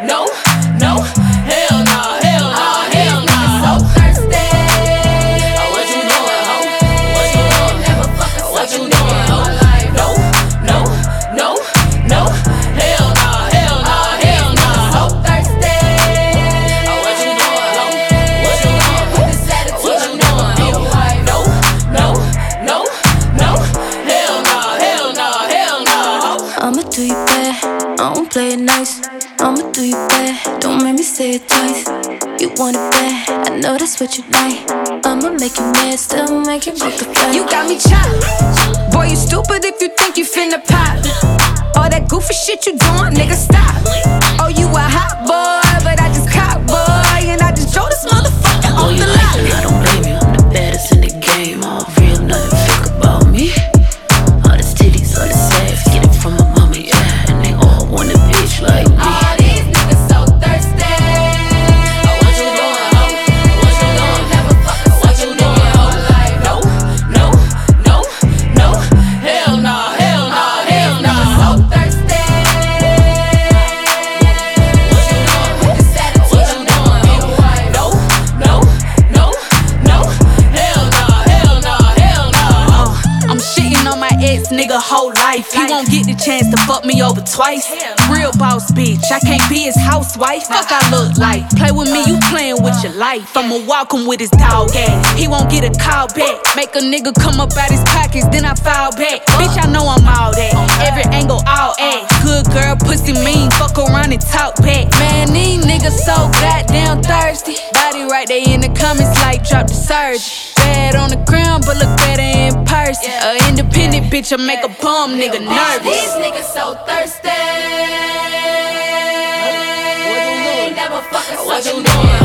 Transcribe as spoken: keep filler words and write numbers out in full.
no, no, hell nah, hell nah, hell nah. So thirsty. Oh, what you doing, ho? What you doing? Never fucking what you doing, ho? No, no, no, no, hell nah, hell nah, hell nah. So thirsty. Oh, what you doing, ho? What you doing? Put this attitude, what you doing, ho? No, no, no, no, hell nah, hell nah, hell nah, ho. I'ma do you bad, I don't play it nice. I'ma do you bad, don't make me say it twice. You want it bad, I know that's what you like. I'ma make you mad, still make you break the flag. You got me chopped. Boy, you stupid if you think you finna pop. All that goofy shit you doing, nigga, stop. Oh, you a hot boy, but I just caught boy, and I just drove this motherfucker Oh, off you the like lot. it, I don't blame you. I'm the baddest in the game. All real, nothing fake about me. All the titties, all the sass, get it from my mama, yeah. And they all want a bitch like me. All these niggas so thirsty. Oh, what you doing, ho? What you doing? Never fucking what you doing, ho? No, no, no, no, hell nah, hell nah, hell nah. So thirsty. What you doing? Put this attitude, what you doing, ho? No, no, no, no, hell nah, hell nah, hell nah. I'm shitting on my ex nigga whole life. He won't get the chance to fuck me over twice. Real boss bitch, I can't be his housewife. Fuck I look like. Play with me, you playing with your life. I'ma walk him with his dog ass. He won't get a call back. Make a nigga come up out his pockets, then I fall back. Bitch, I know I'm all that. Every angle, all ass. Good girl, pussy mean. Fuck around and talk back. Man, these niggas so goddamn thirsty. Body right there in the comments like drop the surge. Bad on the ground, but look better in person. A independent bitch, I make a bum nigga nervous. These niggas so thirsty. Never fucking what you doing?